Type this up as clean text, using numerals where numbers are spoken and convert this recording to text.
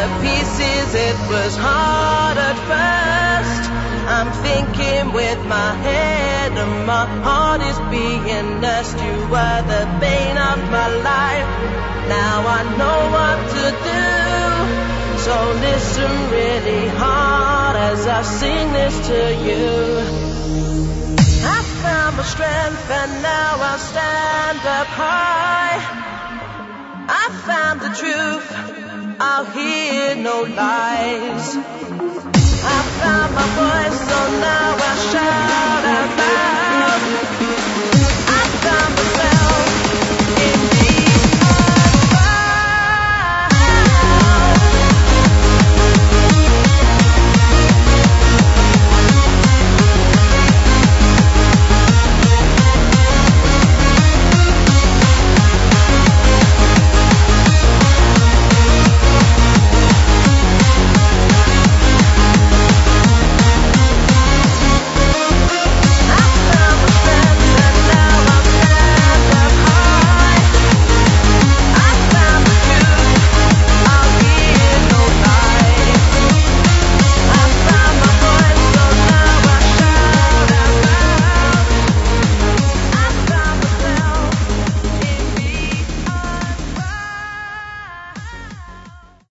to pieces, it was hard at first. I'm thinking with my head and my heart is being nursed. You were the bane of my life, now I know what to do. So listen really hard as I sing this to you. I found my strength and now I stand up high. I found the truth, I'll hear no lies. I found my voice, so now I shout.